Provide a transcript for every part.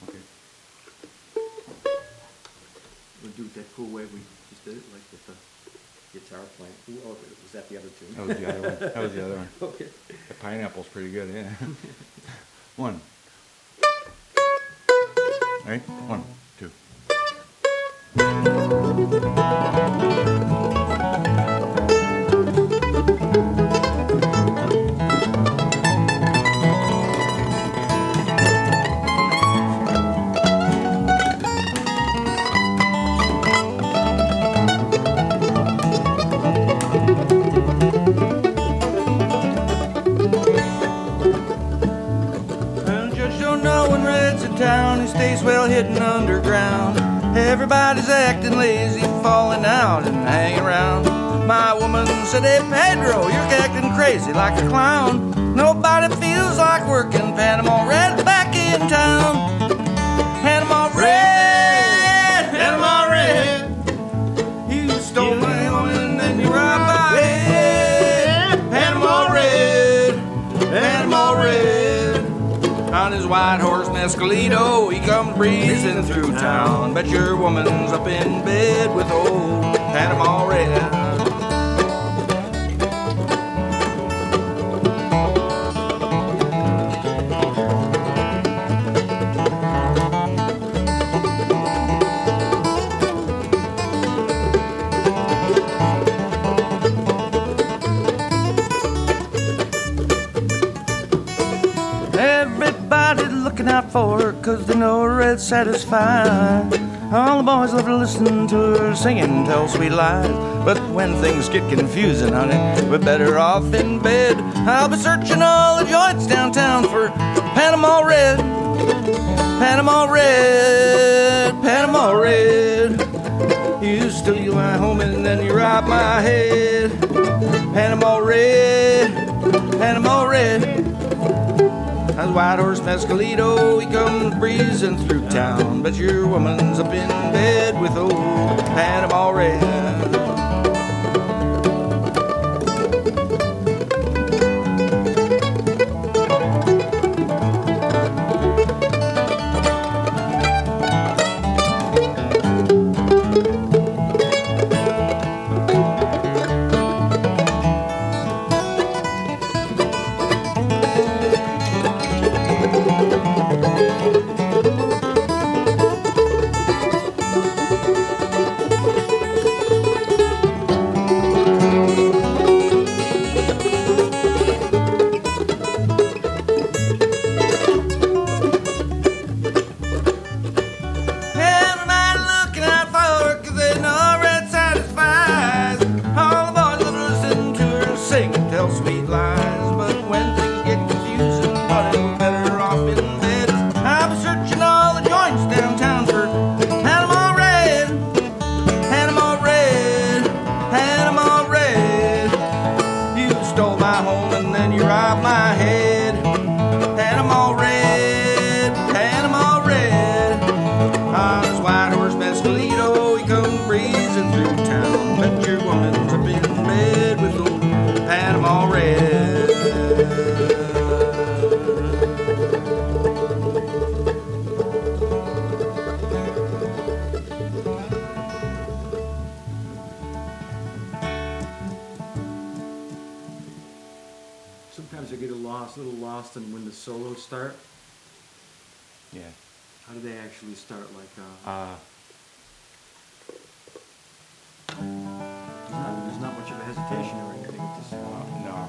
Okay. We'll do it that cool way we just did it, like with the guitar playing. Ooh, oh, was that the other tune? That was the other one. That was the other one. Okay. The pineapple's pretty good, yeah. One. Right? 1, 2. Town, he stays well hidden underground. Everybody's acting lazy, falling out and hanging around. My woman said, hey Pedro, you're acting crazy like a clown. Nobody feels like working. Panama Red back in town. Panama Red, Panama Red. You stole my woman and then you robbed my head. Panama Red, Panama Red. On his white horse Mescalito, he comes breezing through town. Bet your woman's up in bed with old Panama Red. Everybody's looking out for her, 'cause they know her red's satisfied. All the boys love to listen to her singing, tell sweet lies. But when things get confusing, honey, we're better off in bed. I'll be searching all the joints downtown for Panama Red. Panama Red, Panama Red. You steal my home and then you rob my head. Panama Red, Panama Red. As white horse Mescalito, he comes breezing through town. But your woman's up in bed with old Panama Red. Sweet lies, but when things get confusing, buddy, we're better off in bed. I'll be searching all the joints downtown for Panama Red, Panama Red, Panama Red. You stole my home and then you robbed my head. Panama Red, Panama Red. On his white horse Mescalito, he comes breezing through town. Bet your woman's up in bed with old Panama Red. Sometimes I get a little lost in when the solos start. Yeah. How do they actually start? Like, there's not much of a hesitation or anything with this. No.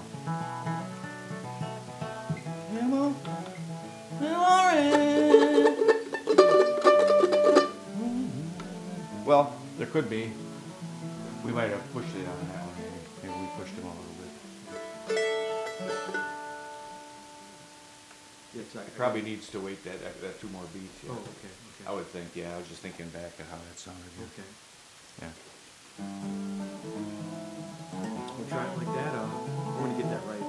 Well, there could be. We might have pushed it on that one. Maybe we pushed him a little bit. It probably needs to wait that 2 more beats. Yeah. Oh, okay. I would think, yeah. I was just thinking back to how that sounded. Okay. Yeah. We'll try it like that. I want to get that right.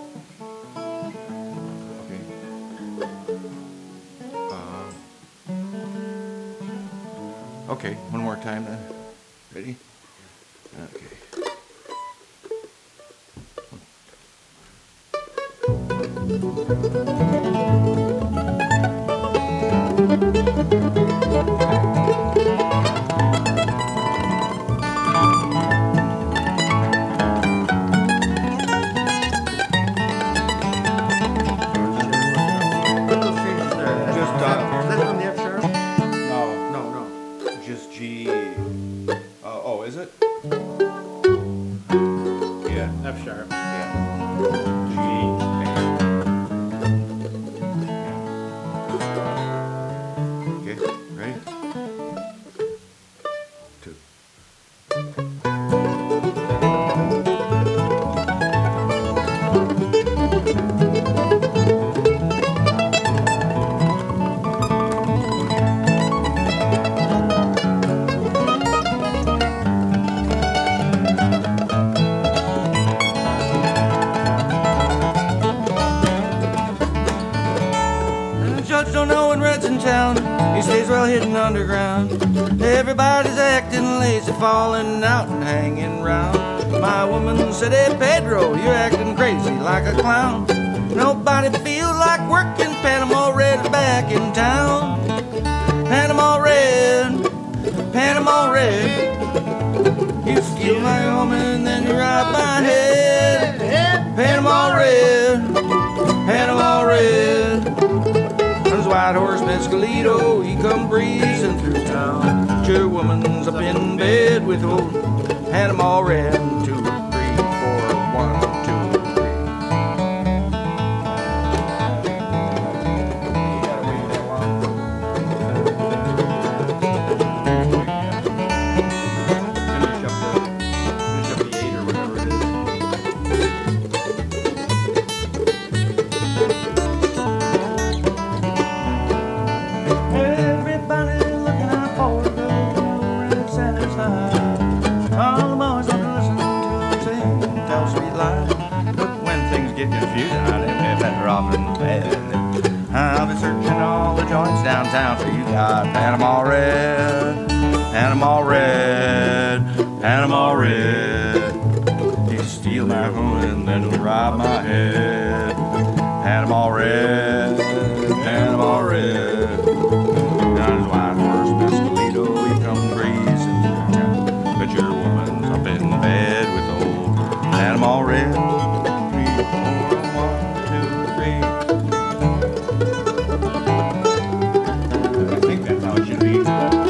Okay. Okay, one more time then. Ready? Okay. That's from the F sharp? No, No, no. just G. Oh, is it? Yeah, F sharp. yeah. G. A. Okay, ready? 2. The judge don't know when Red's in town. He stays well hidden underground. Everybody's acting lazy, falling out and hanging round. My woman said, "Hey Pedro, you're acting crazy like a clown. Nobody feels like working. Panama Red's back in town. Panama Red, Panama Red. You steal my woman and then you rob my head. Panama Red, Panama Red. His white horse Mescalito, he come breezing through town. But your woman's up in bed with old Panama Red. 2, 3, 4, 1, 2, 3. You gotta wait that long. Finish up the 8 or whatever it is. Everybody looking out for the red satisfied. All the boys love to listen to sing and tell sweet lies. But when things get confusing, I think they're better off in bed. I'll be searching all the joints downtown for you. Got Panama Red, Panama Red, Panama Red. You steal my woman and then you'll rob my head. Panama Red, Panama Red. Got his white horse Mescalito, he come breezing through town. But your woman's up in bed with old Panama Red. 3, 4, 1, 2, 3. I think that's how it should be.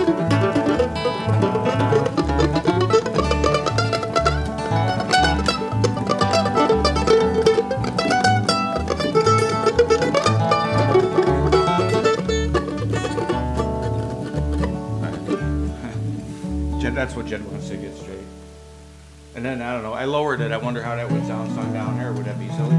That's what Jed wants to get straight. And then, I don't know, I lowered it. I wonder how that would sound sung down here. Would that be silly?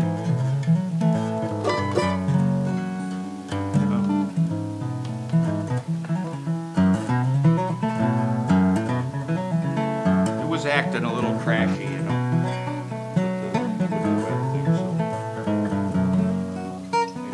It was acting a little crashy.